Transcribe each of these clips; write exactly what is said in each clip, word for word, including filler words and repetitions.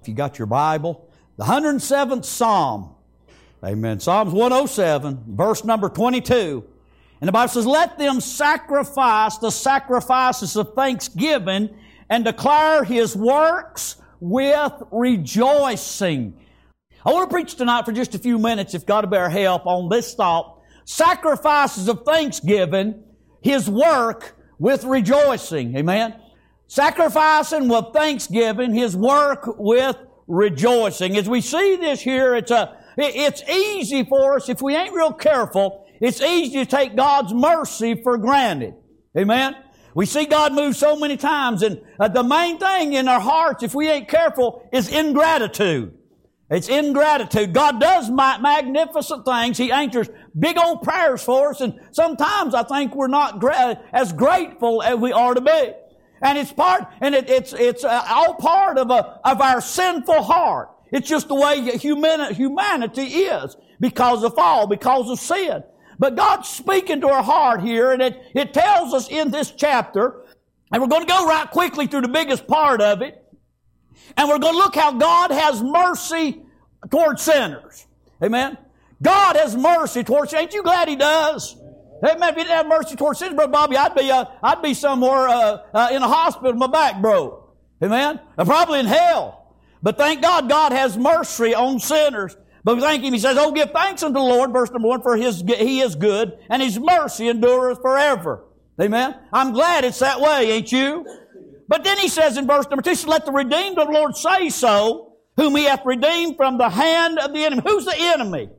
you got your Bible. The one hundred seventh Psalm. Amen. Psalms one oh seven, verse number twenty-two. And the Bible says, let them sacrifice the sacrifices of thanksgiving and declare His works with rejoicing. I want to preach tonight for just a few minutes, if God will bear help, on this thought. Sacrifices of thanksgiving, His work with rejoicing. Amen. Sacrificing with thanksgiving, His work with rejoicing. As we see this here, it's a, it's easy for us, if we ain't real careful, it's easy to take God's mercy for granted. Amen. We see God move so many times, and uh, the main thing in our hearts, if we ain't careful, is ingratitude. It's ingratitude. God does ma- magnificent things. He answers big old prayers for us, and sometimes I think we're not gra- as grateful as we are to be. And it's part, and it, it's it's uh, all part of a of our sinful heart. It's just the way human, humanity is because of fall, because of sin. But God's speaking to our heart here, and it, it tells us in this chapter, and we're going to go right quickly through the biggest part of it, and we're going to look how God has mercy toward sinners. Amen? God has mercy toward sinners. Ain't you glad He does? Amen. If He didn't have mercy toward sinners, Brother Bobby, I'd be, uh, I'd be somewhere uh, uh, in a hospital, my back broke. Amen? Or probably in hell. But thank God, God has mercy on sinners. But we thank Him. He says, oh, give thanks unto the Lord, verse number one, for His, He is good, and His mercy endureth forever. Amen? I'm glad it's that way, ain't you? But then He says in verse number two, let the redeemed of the Lord say so, whom He hath redeemed from the hand of the enemy. Who's the enemy?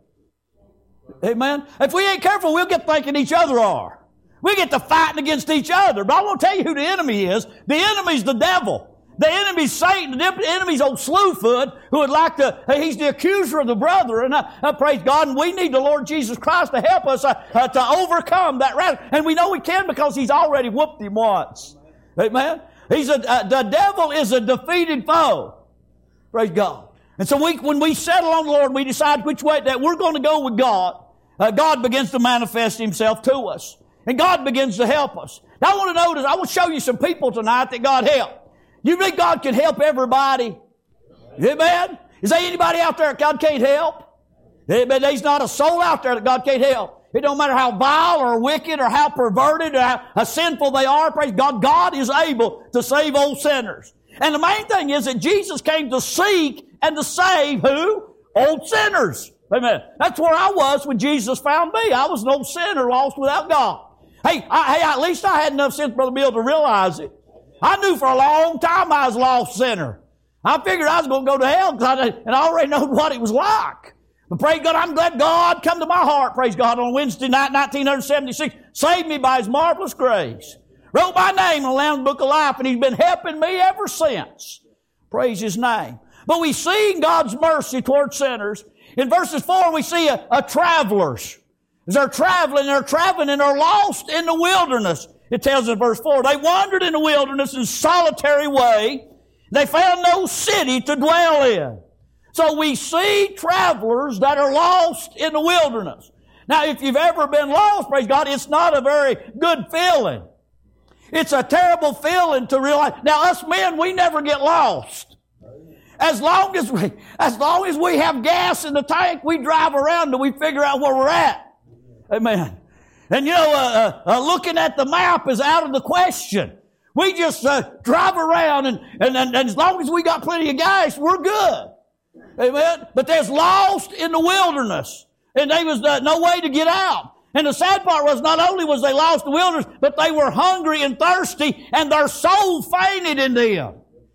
Amen? If we ain't careful, we'll get thinking each other are. We get to fighting against each other. But I want to tell you who the enemy is. The enemy's the devil. The enemy's Satan. The enemy's old slewfoot who would like to, he's the accuser of the brother. And I, I praise God. And we need the Lord Jesus Christ to help us uh, uh, to overcome that wrath. And we know we can because He's already whooped him once. Amen? He's a, uh, the devil is a defeated foe. Praise God. And so we, when we settle on the Lord, we decide which way that we're going to go with God. Uh, God begins to manifest Himself to us. And God begins to help us. Now I want to notice, I will show you some people tonight that God helped. You think God can help everybody? Amen? Is there anybody out there that God can't help? Amen. There's not a soul out there that God can't help. It don't matter how vile or wicked or how perverted or how, how sinful they are. Praise God. God is able to save old sinners. And the main thing is that Jesus came to seek and to save who? Old sinners. Amen. That's where I was when Jesus found me. I was an old sinner lost without God. Hey, I, hey, at least I had enough sense, Brother Bill, to realize it. I knew for a long time I was a lost sinner. I figured I was going to go to hell because I, and I already knew what it was like. But praise God, I'm glad God come to my heart, praise God, on Wednesday night, nineteen seventy-six, saved me by His marvelous grace. Wrote my name in the Lamb's Book of Life, and He's been helping me ever since. Praise His name. But we see God's mercy toward sinners. In verses four, we see a, a travelers. As they're traveling, they're traveling and they're lost in the wilderness. It tells in verse four, they wandered in the wilderness in solitary way. They found no city to dwell in. So we see travelers that are lost in the wilderness. Now, if you've ever been lost, praise God, it's not a very good feeling. It's a terrible feeling to realize. Now, us men, we never get lost. As long as we, as long as we have gas in the tank, we drive around until we figure out where we're at. Amen. And you know, uh, uh, looking at the map is out of the question. We just uh, drive around, and, and, and as long as we got plenty of gas, we're good. Amen. But there's lost in the wilderness, and there was uh, no way to get out. And the sad part was not only was they lost in the wilderness, but they were hungry and thirsty, and their soul fainted in them.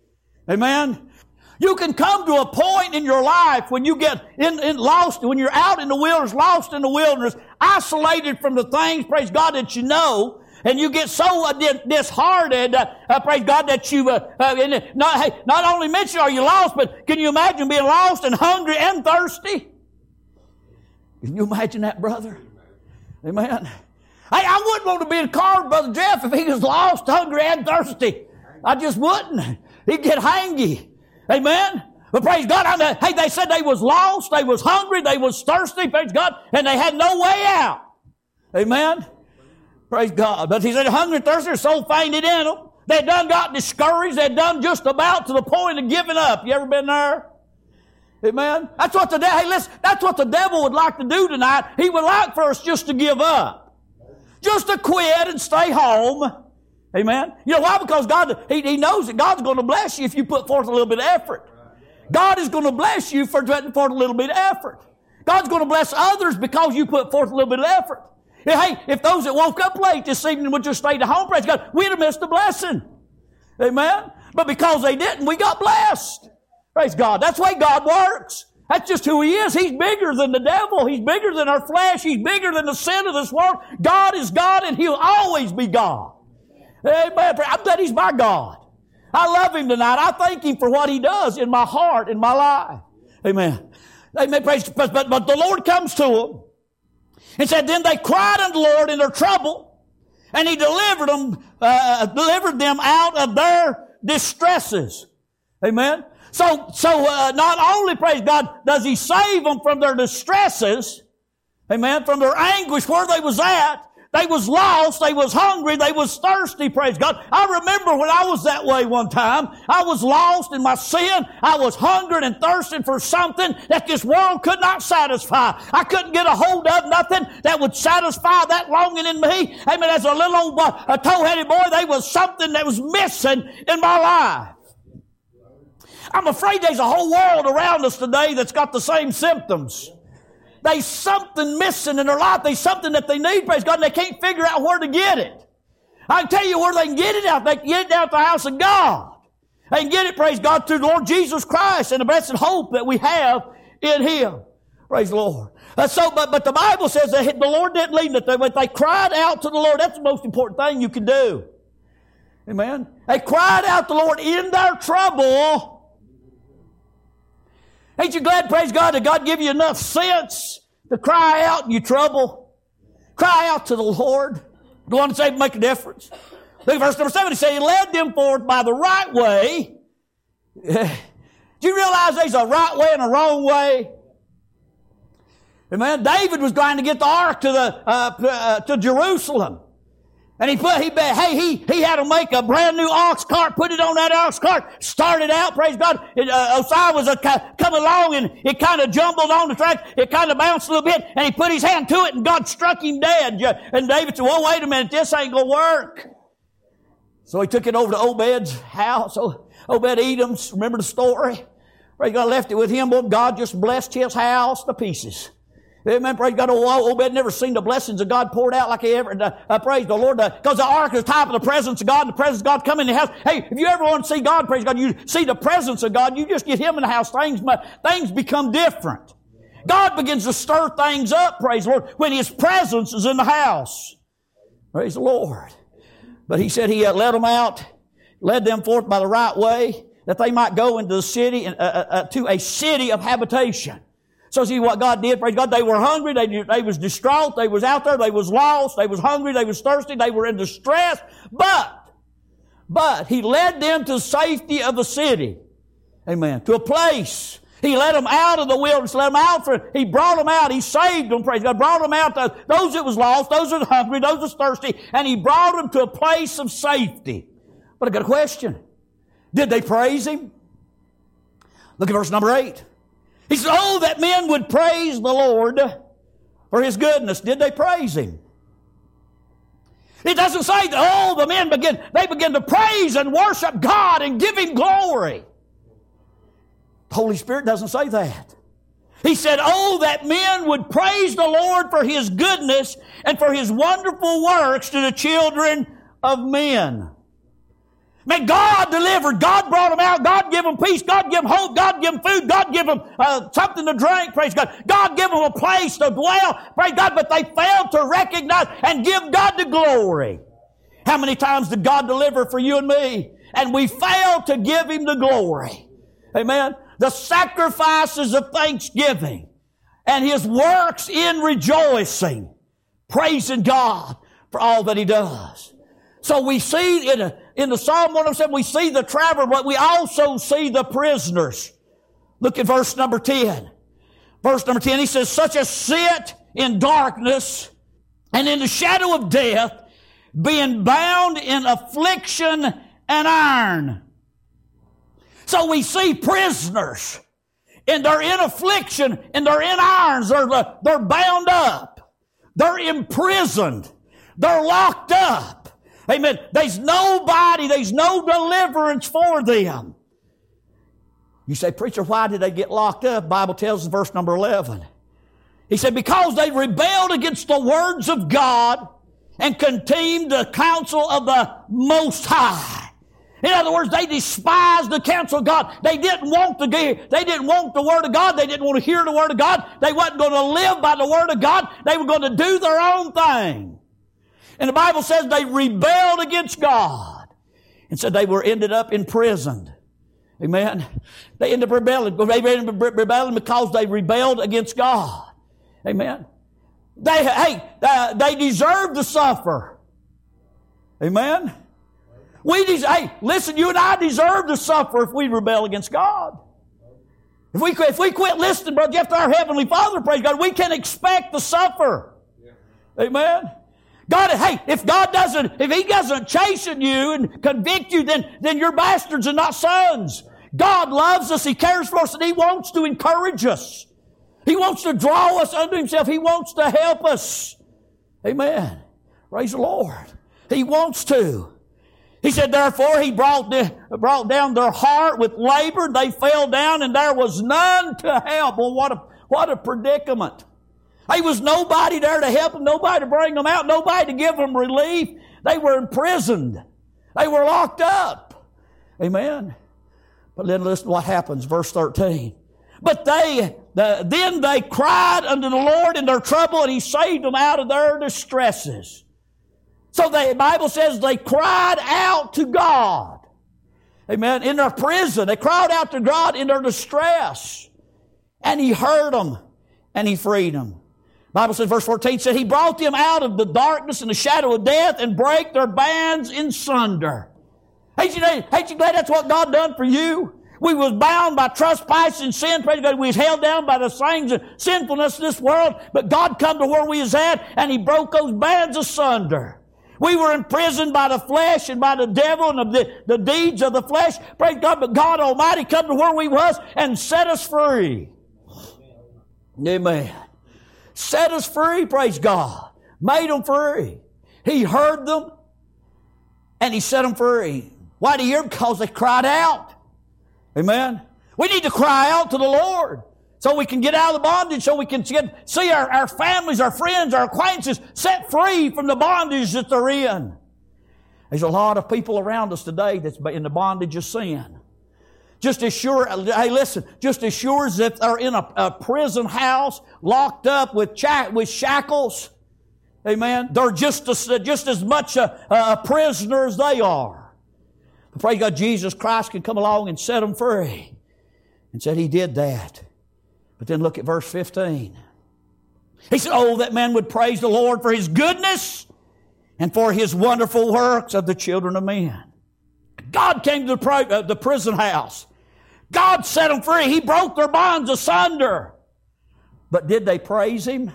Amen. You can come to a point in your life when you get in, in lost, when you're out in the wilderness, lost in the wilderness, isolated from the things, praise God, that you know, and you get so uh, disheartened, uh, uh, praise God, that you, uh, uh, and not, hey, not only mention are you lost, but can you imagine being lost and hungry and thirsty? Can you imagine that, brother? Amen. Hey, I wouldn't want to be in a car with Brother Jeff if he was lost, hungry, and thirsty. I just wouldn't. He'd get hangy. Amen. But praise God, I mean, hey, they said they was lost, they was hungry, they was thirsty, praise God, and they had no way out. Amen. Praise God. But he said hungry and thirsty, their soul fainted in them. They done got discouraged. They done just about to the point of giving up. You ever been there? Amen? That's what the devil, hey listen, that's what the devil would like to do tonight. He would like for us just to give up. Just to quit and stay home. Amen? You know why? Because God, He, he knows that God's going to bless you if you put forth a little bit of effort. God is going to bless you for putting forth a little bit of effort. God's going to bless others because you put forth a little bit of effort. Hey, if those that woke up late this evening would just stay at home, praise God, we'd have missed the blessing. Amen? But because they didn't, we got blessed. Praise God. That's the way God works. That's just who He is. He's bigger than the devil. He's bigger than our flesh. He's bigger than the sin of this world. God is God and He'll always be God. Amen. I'm glad He's my God. I love Him tonight. I thank Him for what He does in my heart, in my life. Amen. Amen. Praise, but, but, but the Lord comes to them and said, then they cried unto the Lord in their trouble, and He delivered them, uh, delivered them out of their distresses. Amen. So, so uh, not only, praise God, does He save them from their distresses, amen, from their anguish where they was at. They was lost, they was hungry, they was thirsty, praise God. I remember when I was that way one time. I was lost in my sin. I was hungering and thirsting for something that this world could not satisfy. I couldn't get a hold of nothing that would satisfy that longing in me. Amen. As a little old boy, a tow-headed boy, there was something that was missing in my life. I'm afraid there's a whole world around us today that's got the same symptoms. There's something missing in their life. There's something that they need, praise God, and they can't figure out where to get it. I can tell you where they can get it out. They can get it out the house of God. They can get it, praise God, through the Lord Jesus Christ and the blessed hope that we have in Him. Praise the Lord. Uh, so, but, but the Bible says that the Lord didn't lead them, but they cried out to the Lord. That's the most important thing you can do. Amen. They cried out to the Lord in their trouble. Ain't you glad, praise God, that God give you enough sense to cry out in your trouble? Cry out to the Lord. Go on and say, make a difference. Look at verse number seven. He said, He led them forth by the right way. Do you realize there's a right way and a wrong way? Amen. David was trying to get the ark to the uh, uh, to Jerusalem. And he put, he, hey, he, he had to make a brand new ox cart, put it on that ox cart, started out, praise God. It, uh, Osiah was a, coming along and it kind of jumbled on the track. It kind of bounced a little bit and he put his hand to it and God struck him dead. And David said, well, wait a minute, this ain't going to work. So he took it over to Obed's house. Obed Edom, remember the story? Praise God, left it with him. Well, God just blessed his house to pieces. Amen. Praise God. Oh, Obed never seen the blessings of God poured out like he ever, uh, uh, praise the Lord. Because uh, the ark is a type of the presence of God, and the presence of God come in the house. Hey, if you ever want to see God, praise God, you see the presence of God, you just get Him in the house, things, things become different. God begins to stir things up, praise the Lord, when His presence is in the house. Praise the Lord. But He said He uh, led them out, led them forth by the right way, that they might go into the city, uh, uh, to a city of habitation. So see what God did, praise God. They were hungry, they, they was distraught, they was out there, they was lost, they was hungry, they was thirsty, they were in distress. But, but He led them to the safety of the city. Amen. To a place. He led them out of the wilderness, led them out for, He brought them out, He saved them, praise God. Brought them out, to, those that was lost, those that was hungry, those that was thirsty, and He brought them to a place of safety. But I got a question. Did they praise Him? Look at verse number eight. He said, oh, that men would praise the Lord for His goodness. Did they praise Him? It doesn't say that, oh, the men begin, they begin to praise and worship God and give Him glory. The Holy Spirit doesn't say that. He said, oh, that men would praise the Lord for His goodness and for His wonderful works to the children of men. Man, God delivered. God brought them out. God gave them peace. God gave them hope. God gave them food. God gave them uh, something to drink. Praise God. God gave them a place to dwell. Praise God. But they failed to recognize and give God the glory. How many times did God deliver for you and me? And we failed to give Him the glory. Amen. The sacrifices of thanksgiving and His works in rejoicing. Praising God for all that He does. So we see in, a, in the Psalm one oh seven, we see the traveler, but we also see the prisoners. Look at verse number ten. Verse number ten, he says, such as sit in darkness and in the shadow of death, being bound in affliction and iron. So we see prisoners, and they're in affliction, and they're in irons. They're, they're bound up. They're imprisoned. They're locked up. Amen. There's nobody, there's no deliverance for them. You say, preacher, why did they get locked up? The Bible tells us in verse number eleven. He said, because they rebelled against the words of God and contemned the counsel of the Most High. In other words, they despised the counsel of God. They didn't want to give, they didn't want the Word of God. They didn't want to hear the Word of God. They wasn't going to live by the Word of God. They were going to do their own thing. And the Bible says they rebelled against God. And so they were ended up imprisoned. Amen. They ended up rebelling. They ended up rebelling because they rebelled against God. Amen. They, hey, uh, they deserve to suffer. Amen. We des- hey, listen, you and I deserve to suffer if we rebel against God. If we quit, if we quit listening, Brother Jeff, to our Heavenly Father, praise God, we can expect to suffer. Yeah. Amen. God, hey, if God doesn't, if He doesn't chasten you and convict you, then, then you're bastards and not sons. God loves us. He cares for us, and He wants to encourage us. He wants to draw us unto Himself. He wants to help us. Amen. Praise the Lord. He wants to. He said, therefore, He brought, the, brought down their heart with labor. They fell down, and there was none to help. Well, what a, what a predicament. There was nobody there to help them, nobody to bring them out, nobody to give them relief. They were imprisoned. They were locked up. Amen. But then listen to what happens, verse thirteen. But they, the, then they cried unto the Lord in their trouble, and He saved them out of their distresses. So the Bible says they cried out to God. Amen. In their prison, they cried out to God in their distress. And He heard them, and He freed them. The Bible says, verse fourteen said, He brought them out of the darkness and the shadow of death and break their bands in sunder. Ain't you, ain't you glad that's what God done for you? We was bound by trespass and sin. Praise God. We was held down by the things of sinfulness of this world. But God come to where we was at, and He broke those bands asunder. We were imprisoned by the flesh and by the devil and the, the deeds of the flesh. Praise God. But God Almighty come to where we was and set us free. Amen. Set us free, praise God. Made them free. He heard them, and He set them free. Why did He hear them? Because they cried out. Amen. We need to cry out to the Lord so we can get out of the bondage, so we can get, see our, our families, our friends, our acquaintances set free from the bondage that they're in. There's a lot of people around us today that's in the bondage of sin. Just as sure, hey listen, just as sure as if they're in a, a prison house, locked up with, cha- with shackles, amen, they're just as, just as much a, a prisoner as they are. But praise God, Jesus Christ can come along and set them free. And said He did that. But then look at verse fifteen. He said, oh, that man would praise the Lord for His goodness and for His wonderful works of the children of men. God came to the, uh, the prison house. God set them free. He broke their bonds asunder. But did they praise Him?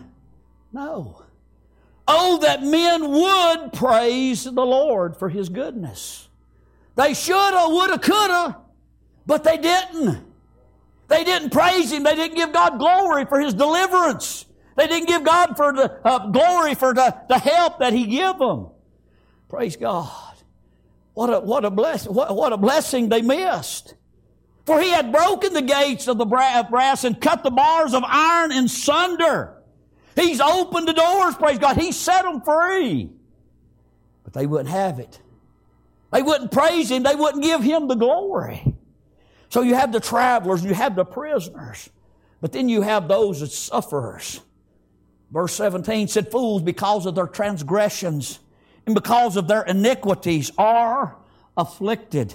No. Oh, that men would praise the Lord for His goodness. They shoulda, woulda, coulda, but they didn't. They didn't praise Him. They didn't give God glory for His deliverance. They didn't give God for the uh, glory for the, the help that He gave them. Praise God. What a, what a bless, what, what a blessing they missed. For He had broken the gates of the brass and cut the bars of iron in sunder. He's opened the doors, praise God. He set them free. But they wouldn't have it. They wouldn't praise Him. They wouldn't give Him the glory. So you have the travelers, you have the prisoners, but then you have those that sufferers. Verse seventeen said, fools, because of their transgressions and because of their iniquities are afflicted.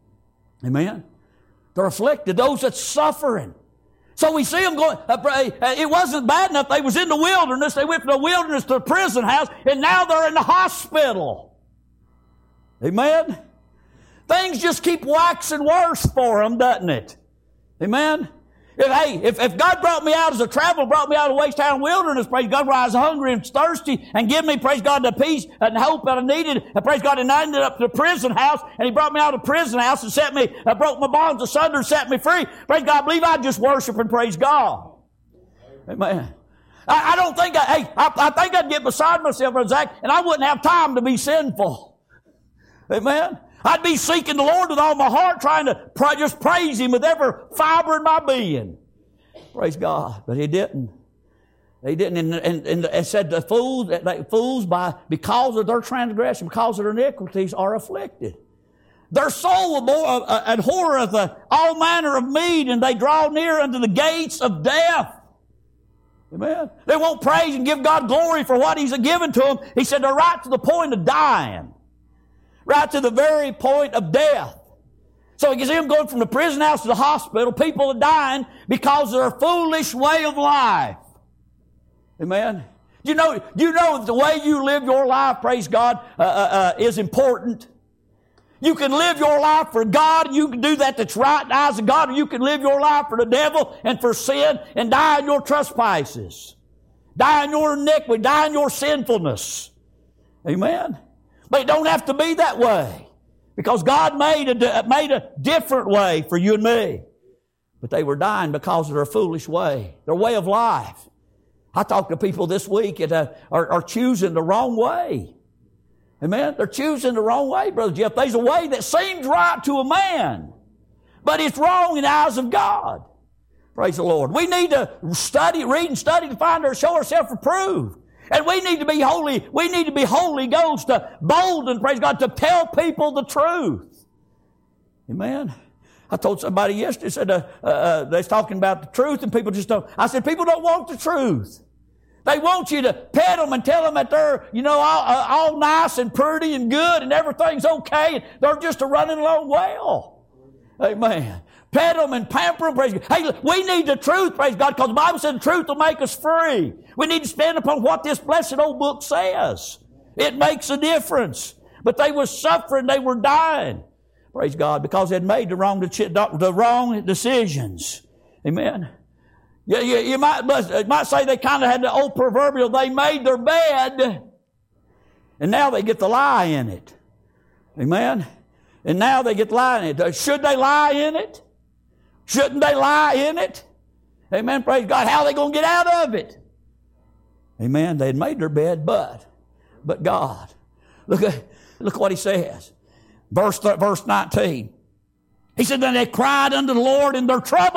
Amen? They're afflicted. Those that's suffering. So we see them going, uh, it wasn't bad enough. They was in the wilderness. They went from the wilderness to the prison house, and now they're in the hospital. Amen? Things just keep waxing worse for them, doesn't it? Amen? If, hey, if, if God brought me out as a traveler, brought me out of Waste Town Wilderness, praise God, where I was hungry and thirsty, and give me, praise God, the peace and hope that I needed, and praise God, and I ended up to the prison house, and He brought me out of the prison house and set me, uh, broke my bonds asunder and set me free. Praise God, I believe I'd just worship and praise God. Amen. I, I don't think I, hey, I, I think I'd get beside myself, Brother Zach, and I wouldn't have time to be sinful. Amen. I'd be seeking the Lord with all my heart, trying to pray, just praise Him with every fiber in my being. Praise God. But He didn't. He didn't. And, and, and it said the fools, the fools by, because of their transgression, because of their iniquities, are afflicted. Their soul abhorreth uh, all manner of meat, and they draw near unto the gates of death. Amen. They won't praise and give God glory for what He's given to them. He said they're right to the point of dying. Right to the very point of death. So you can see them going from the prison house to the hospital. People are dying because of their foolish way of life. Amen. You know, you know that the way you live your life, praise God, uh, uh, uh, is important. You can live your life for God, and you can do that that's right in the eyes of God, or you can live your life for the devil and for sin and die in your trespasses. Die in your iniquity, die in your sinfulness. Amen. But it don't have to be that way. Because God made a, made a different way for you and me. But they were dying because of their foolish way, their way of life. I talked to people this week that uh, are, are choosing the wrong way. Amen? They're choosing the wrong way, Brother Jeff. There's a way that seems right to a man, but it's wrong in the eyes of God. Praise the Lord. We need to study, read and study to find our, show ourselves approved. And we need to be holy, we need to be Holy Ghost, uh, bold and praise God, to tell people the truth. Amen. I told somebody yesterday, said, uh, uh, they was talking about the truth and people just don't, I said, people don't want the truth. They want you to pet them and tell them that they're, you know, all, uh, all nice and pretty and good and everything's okay and they're just a running along well. Amen. Pet them and pamper them, praise God. Hey, we need the truth, praise God, because the Bible said the truth will make us free. We need to stand upon what this blessed old book says. It makes a difference. But they were suffering, they were dying, praise God, because they had made the wrong, the wrong decisions. Amen. You, you, you might, you might say they kind of had the old proverbial, they made their bed, and now they get to lie in it. Amen. And now they get to lie in it. Should they lie in it? Shouldn't they lie in it? Amen. Praise God. How are they going to get out of it? Amen. They had made their bed, but, but God. Look at, look what He says. Verse, verse nineteen. He said, then they cried unto the Lord in their trouble,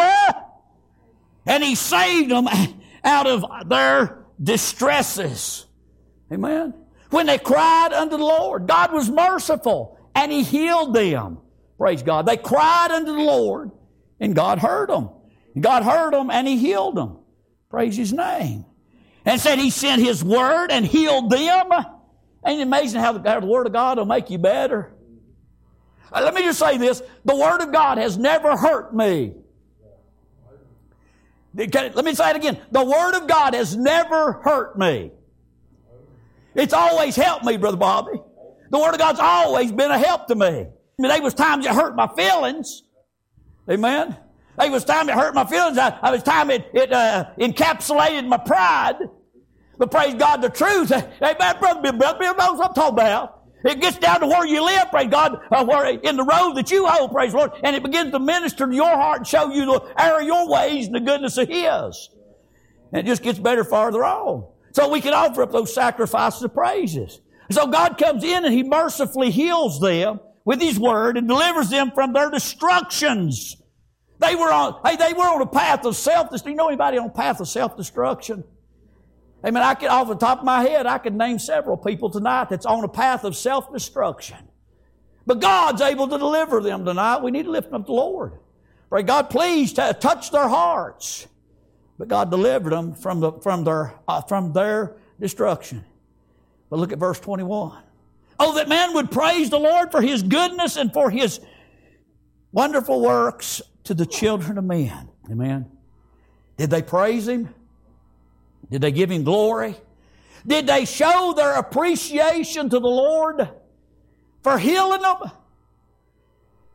and He saved them out of their distresses. Amen. When they cried unto the Lord, God was merciful, and He healed them. Praise God. They cried unto the Lord, and God heard them. God heard them and He healed them. Praise His name. And said He sent His word and healed them. Ain't it amazing how the, how the Word of God will make you better? Uh, let me just say this. The Word of God has never hurt me. Can, let me say it again. The Word of God has never hurt me. It's always helped me, Brother Bobby. The Word of God's always been a help to me. I mean, there was times it hurt my feelings. Amen. There was time it hurt my feelings. There was time it, it uh, encapsulated my pride. But praise God, the truth. Amen. Brother Bill, Brother Bill knows what I'm talking about. It gets down to where you live, praise God, uh, where in the road that you hold, praise the Lord, and it begins to minister to your heart and show you the error of your ways and the goodness of His. And it just gets better farther on. So we can offer up those sacrifices of praises. So God comes in and He mercifully heals them with His word and delivers them from their destructions. They were on, hey, they were on a path of self-destruction. You know anybody on a path of self-destruction? I mean, I could, off the top of my head, I could name several people tonight that's on a path of self-destruction. But God's able to deliver them tonight. We need to lift up the Lord. Pray God, please t- touch their hearts. But God delivered them from the from their uh, from their destruction. But look at verse twenty-one. Oh, that man would praise the Lord for His goodness and for His wonderful works to the children of men. Amen. Did they praise Him? Did they give Him glory? Did they show their appreciation to the Lord for healing them?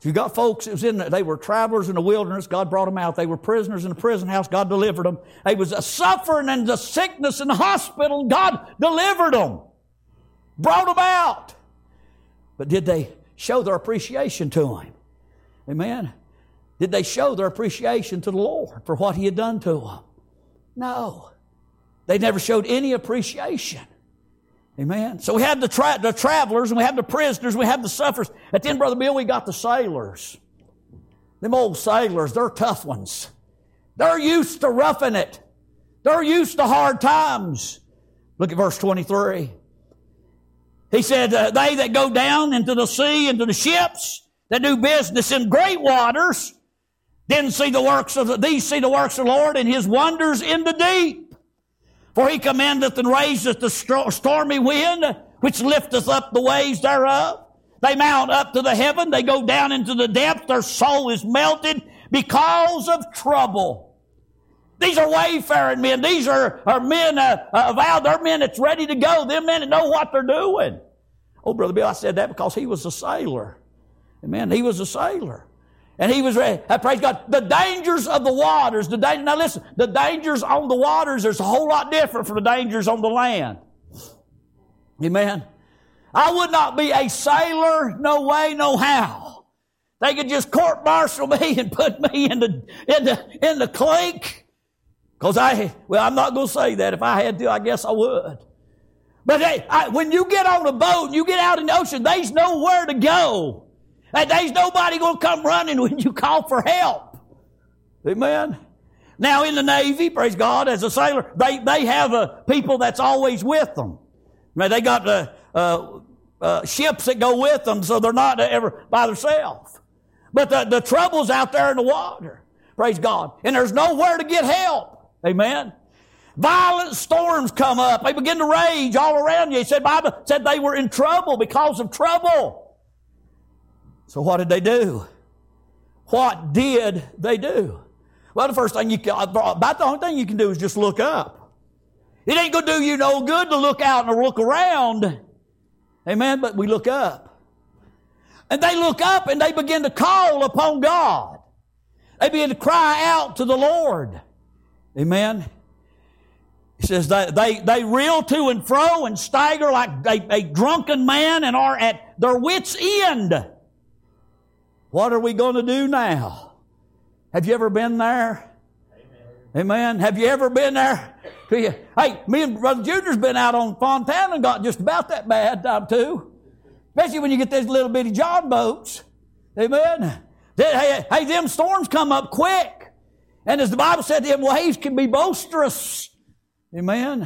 You got folks that was in, they were travelers in the wilderness. God brought them out. They were prisoners in the prison house. God delivered them. They was a suffering and the sickness in the hospital. God delivered them. Brought them out. But did they show their appreciation to Him? Amen. Did they show their appreciation to the Lord for what He had done to them? No. They never showed any appreciation. Amen. So we had the, tra- the travelers, and we had the prisoners, and we had the sufferers. At the end, Brother Bill, we got the sailors. Them old sailors, they're tough ones. They're used to roughing it. They're used to hard times. Look at verse twenty-three. He said, uh, they that go down into the sea, into the ships, that do business in great waters, didn't see the works of the, these see the works of the Lord and His wonders in the deep. For He commandeth and raiseth the stormy wind, which lifteth up the waves thereof. They mount up to the heaven. They go down into the depths. Their soul is melted because of trouble. These are wayfaring men. These are, are men uh, uh, vowed. They're men that's ready to go. They're men that know what they're doing. Oh, Brother Bill, I said that because he was a sailor. Amen. He was a sailor. And he was ready. I praise God. The dangers of the waters. The danger, now listen, the dangers on the waters, there's a whole lot different from the dangers on the land. Amen. I would not be a sailor, no way, no how. They could just court-martial me and put me in the, in the, in the clink. Because I, well, I'm not going to say that. If I had to, I guess I would. But hey, I, when you get on a boat and you get out in the ocean, there's nowhere to go. And there's nobody going to come running when you call for help. Amen. Now in the Navy, praise God, as a sailor, they, they have uh, people that's always with them. I mean, they got uh, uh, uh, ships that go with them, so they're not ever by themselves. But the, the trouble's out there in the water. Praise God. And there's nowhere to get help. Amen. Violent storms come up. They begin to rage all around you. He said, Bible said they were in trouble because of trouble. So what did they do? What did they do? Well, the first thing you can, about the only thing you can do is just look up. It ain't going to do you no good to look out and look around. Amen. But we look up. And they look up and they begin to call upon God. They begin to cry out to the Lord. Amen. He says they, they, they reel to and fro and stagger like a, a drunken man and are at their wits' end. What are we going to do now? Have you ever been there? Amen. Amen. Have you ever been there? Hey, me and Brother Junior's been out on Fontana and got just about that bad time too. Especially when you get these little bitty john boats. Amen. Hey, hey, them storms come up quick. And as the Bible said, them waves can be boisterous. Amen.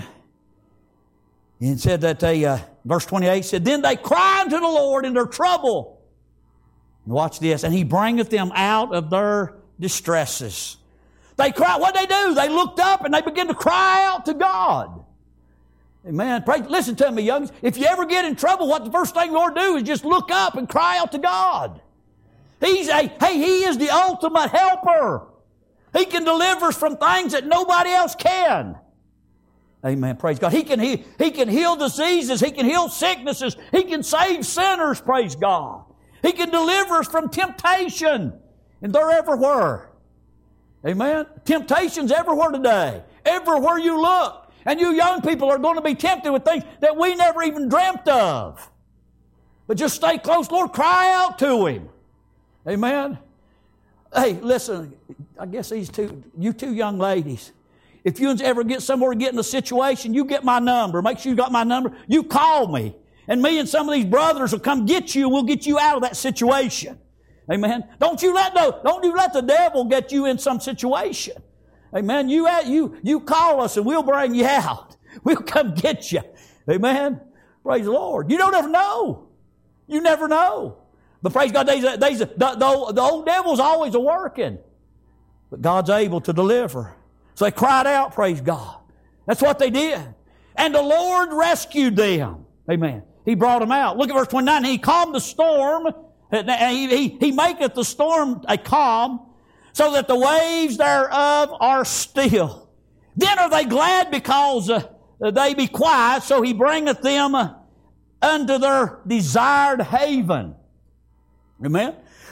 And it said that they, uh, verse twenty-eight said, then they cried unto the Lord in their trouble. And watch this. And He bringeth them out of their distresses. They cried. What did they do? They looked up and they began to cry out to God. Amen. Pray, listen to me, young. If you ever get in trouble, what the first thing the Lord do is just look up and cry out to God. He's a, hey, He is the ultimate helper. He can deliver us from things that nobody else can. Amen. Praise God. He can, he, he can heal diseases. He can heal sicknesses. He can save sinners. Praise God. He can deliver us from temptation. And they're everywhere. Amen. Temptation's everywhere today. Everywhere you look. And you young people are going to be tempted with things that we never even dreamt of. But just stay close, Lord. Cry out to Him. Amen. Hey, listen. I guess these two, you two young ladies, if you ever get somewhere to get in a situation, you get my number. Make sure you got my number. You call me. And me and some of these brothers will come get you and we'll get you out of that situation. Amen. Don't you let no, don't you let the devil get you in some situation. Amen. You, you, you call us and we'll bring you out. We'll come get you. Amen. Praise the Lord. You don't ever know. You never know. But praise God, there's a, there's a, the, the, the old devil's always a-working. But God's able to deliver. So they cried out, praise God. That's what they did. And the Lord rescued them. Amen. He brought them out. Look at verse twenty-nine. He calmed the storm. And he, he, he maketh the storm a calm, so that the waves thereof are still. Then are they glad because uh, they be quiet, so He bringeth them uh, unto their desired haven. Amen.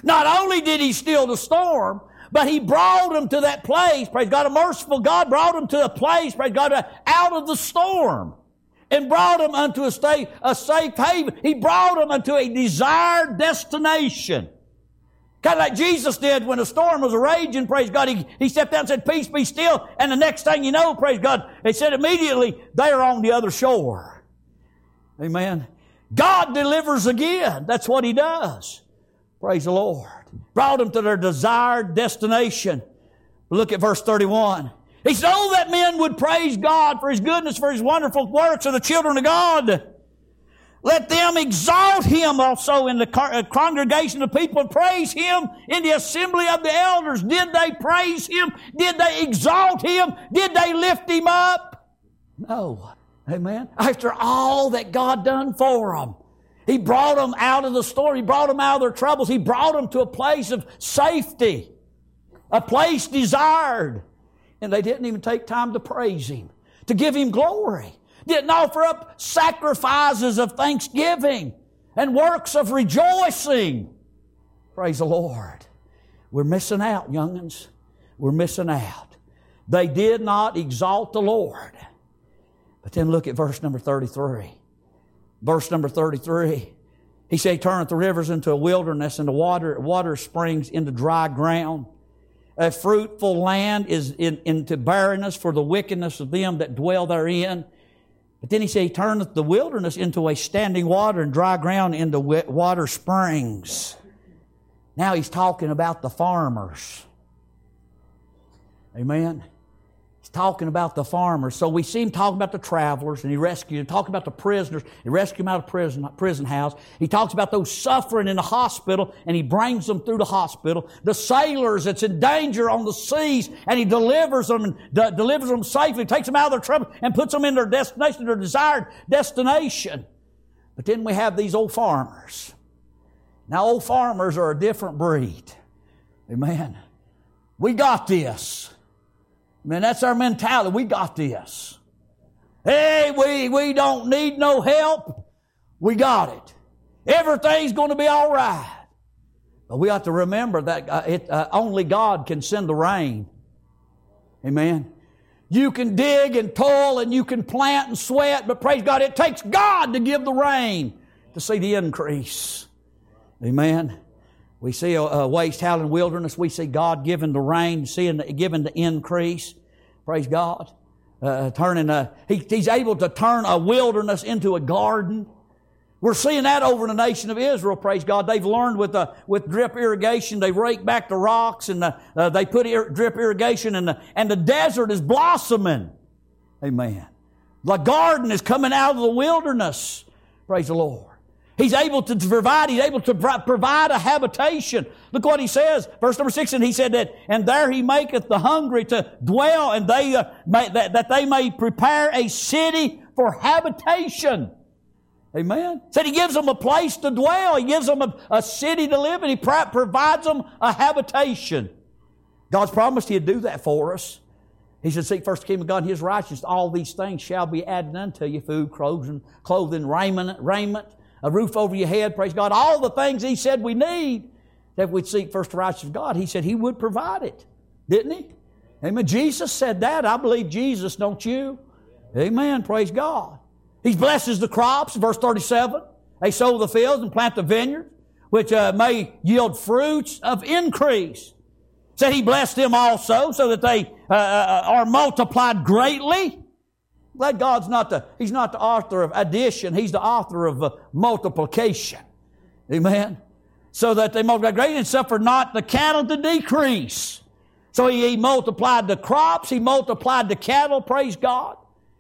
Not only did He still the storm, but He brought them to that place. Praise God, a merciful God brought them to a place, praise God, out of the storm. And brought them unto a, state, a safe haven. He brought them unto a desired destination. Kind of like Jesus did when the storm was raging, praise God. He, he stepped out and said, peace be still. And the next thing you know, praise God, it said immediately they're on the other shore. Amen. God delivers again. That's what He does. Praise the Lord. Brought them to their desired destination. Look at verse thirty-one. He said, oh, that men would praise God for His goodness, for His wonderful works of the children of God. Let them exalt Him also in the congregation of people and praise Him in the assembly of the elders. Did they praise Him? Did they exalt Him? Did they lift Him up? No. Amen. After all that God done for them, He brought them out of the storm. He brought them out of their troubles. He brought them to a place of safety, a place desired. And they didn't even take time to praise Him, to give Him glory. Didn't offer up sacrifices of thanksgiving and works of rejoicing. Praise the Lord. We're missing out, young'uns. We're missing out. They did not exalt the Lord. But then look at verse number thirty-three. Verse number thirty-three. He said, He turneth the rivers into a wilderness and the water, water springs into dry ground. A fruitful land is in, into barrenness for the wickedness of them that dwell therein. But then He said, He turneth the wilderness into a standing water and dry ground into water springs. Now He's talking about the farmers. Amen. He's talking about the farmers. So we see Him talking about the travelers, and He rescued them. Talking about the prisoners. He rescued them out of prison, prison house. He talks about those suffering in the hospital, and He brings them through the hospital. The sailors that's in danger on the seas, and He delivers them and de- delivers them safely, takes them out of their trouble, and puts them in their destination, their desired destination. But then we have these old farmers. Now, old farmers are a different breed. Amen. We got this. Man, that's our mentality. We got this. Hey, we, we don't need no help. We got it. Everything's going to be all right. But we have to remember that uh, it, uh, only God can send the rain. Amen. You can dig and toil and you can plant and sweat, but praise God, it takes God to give the rain to see the increase. Amen. We see a, a waste, howling wilderness. We see God giving the rain, seeing the, giving the increase. Praise God. Uh, turning a, he, He's able to turn a wilderness into a garden. We're seeing that over in the nation of Israel. Praise God. They've learned with uh, with drip irrigation. They rake back the rocks and the, uh, they put ir- drip irrigation, and the and the desert is blossoming. Amen. The garden is coming out of the wilderness. Praise the Lord. He's able to provide, He's able to provide a habitation. Look what He says, verse number six, and He said that, and there He maketh the hungry to dwell, and they, uh, may, that, that they may prepare a city for habitation. Amen. Said He gives them a place to dwell. He gives them a, a city to live in. He provides them a habitation. God's promised He'd do that for us. He said, seek first the kingdom of God and His righteousness. All these things shall be added unto you: food, clothing, clothing, raiment, raiment, a roof over your head, praise God. All the things He said we need, that we'd seek first the righteousness of God. He said He would provide it. Didn't He? Amen. Jesus said that. I believe Jesus, don't you? Amen. Praise God. He blesses the crops, verse thirty-seven. They sow the fields and plant the vineyard, which uh, may yield fruits of increase. Said He blessed them also, so that they uh, are multiplied greatly. Glad God's not the, He's not the author of addition. He's the author of uh, multiplication. Amen. So that they multiply greatly and suffer not the cattle to decrease. So he, he multiplied the crops. He multiplied the cattle. Praise God.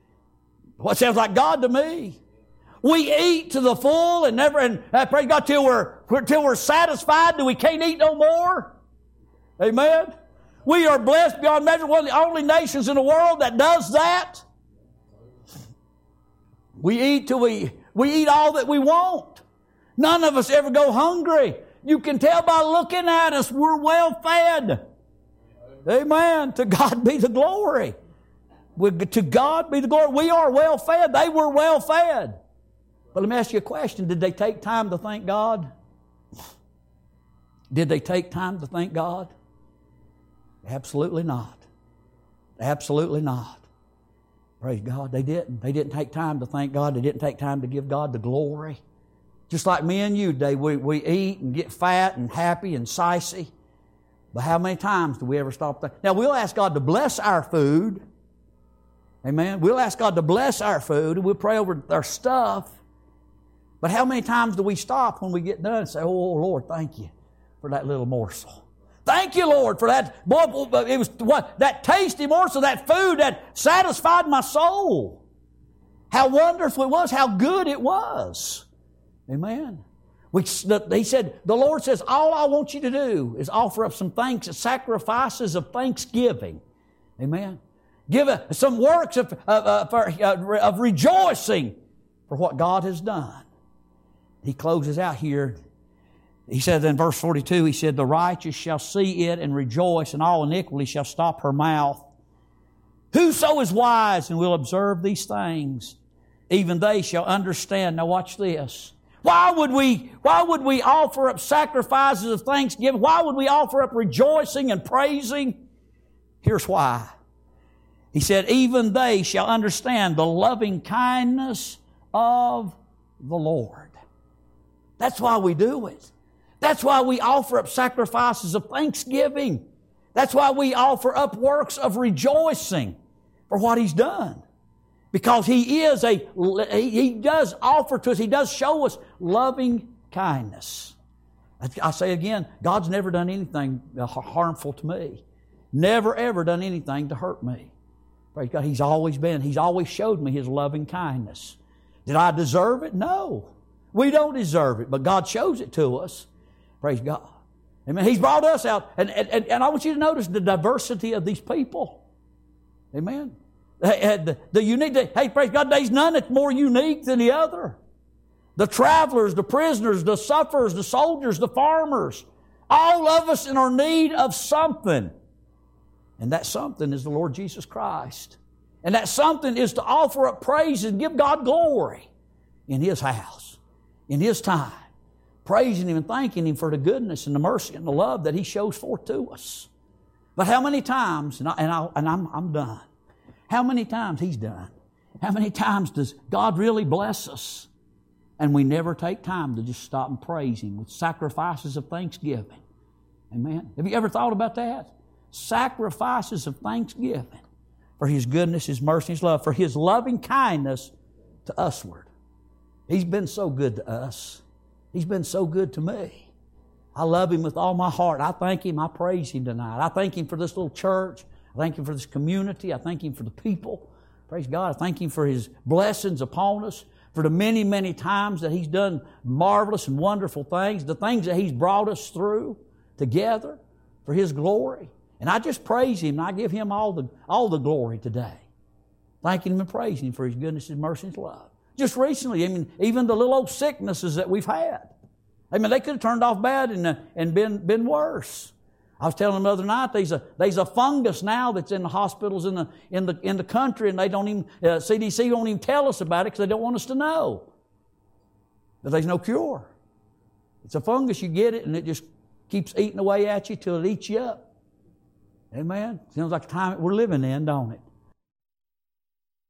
What sounds like God to me? We eat to the full and never, and uh, praise God, till we're, till we're satisfied, till we can't eat no more. Amen. We are blessed beyond measure. One of the only nations in the world that does that. We eat till we, we eat all that we want. None of us ever go hungry. You can tell by looking at us, we're well fed. Amen. To God be the glory. We, to God be the glory. We are well fed. They were well fed. But let me ask you a question. Did they take time to thank God? Did they take time to thank God? Absolutely not. Absolutely not. Praise God. They didn't. They didn't take time to thank God. They didn't take time to give God the glory. Just like me and you today, we, we eat and get fat and happy and sicey. But how many times do we ever stop there? Now, we'll ask God to bless our food. Amen. We'll ask God to bless our food, and we'll pray over our stuff. But how many times do we stop when we get done and say, oh, Lord, thank you for that little morsel. Thank you, Lord, for that. Boy, it was what that tasty morsel, that food that satisfied my soul. How wonderful it was, how good it was. Amen. We, he said, the Lord says, all I want you to do is offer up some thanks, sacrifices of thanksgiving. Amen. Give a, some works of, uh, for, uh, of rejoicing for what God has done. He closes out here. He said in verse forty-two, he said, the righteous shall see it and rejoice, and all iniquity shall stop her mouth. Whoso is wise and will observe these things, even they shall understand. Now watch this. Why would we, why would we offer up sacrifices of thanksgiving? Why would we offer up rejoicing and praising? Here's why. He said, even they shall understand the loving kindness of the Lord. That's why we do it. That's why we offer up sacrifices of thanksgiving. That's why we offer up works of rejoicing for what He's done. Because He is a, He does offer to us, He does show us loving kindness. I say again, God's never done anything harmful to me. Never ever done anything to hurt me. Praise God. He's always been, He's always showed me His loving kindness. Did I deserve it? No. We don't deserve it, but God shows it to us. Praise God. Amen. He's brought us out. And, and, and I want you to notice the diversity of these people. Amen. The, the unique, hey, praise God, there's none that's more unique than the other. The travelers, the prisoners, the sufferers, the soldiers, the farmers, all of us in our need of something. And that something is the Lord Jesus Christ. And that something is to offer up praise and give God glory in His house, in His time, praising Him and thanking Him for the goodness and the mercy and the love that He shows forth to us. But how many times, and, I, and, I, and I'm, I'm done, how many times He's done? How many times does God really bless us? And we never take time to just stop and praise Him with sacrifices of thanksgiving. Amen. Have you ever thought about that? Sacrifices of thanksgiving for His goodness, His mercy, His love, for His loving kindness to usward. He's been so good to us. He's been so good to me. I love Him with all my heart. I thank Him. I praise Him tonight. I thank Him for this little church. I thank Him for this community. I thank Him for the people. Praise God. I thank Him for His blessings upon us, for the many, many times that He's done marvelous and wonderful things, the things that He's brought us through together for His glory. And I just praise Him, and I give Him all the, all the glory today. Thanking Him and praising Him for His goodness, His mercy, and His love. Just recently, I mean, even the little old sicknesses that we've had. I mean, they could have turned off bad and, uh, and been, been worse. I was telling them the other night, there's a, there's a fungus now that's in the hospitals in the, in the, in the country, and they don't even, uh, C D C won't even tell us about it because they don't want us to know. But there's no cure. It's a fungus, you get it, and it just keeps eating away at you till it eats you up. Amen? Sounds like the time we're living in, don't it?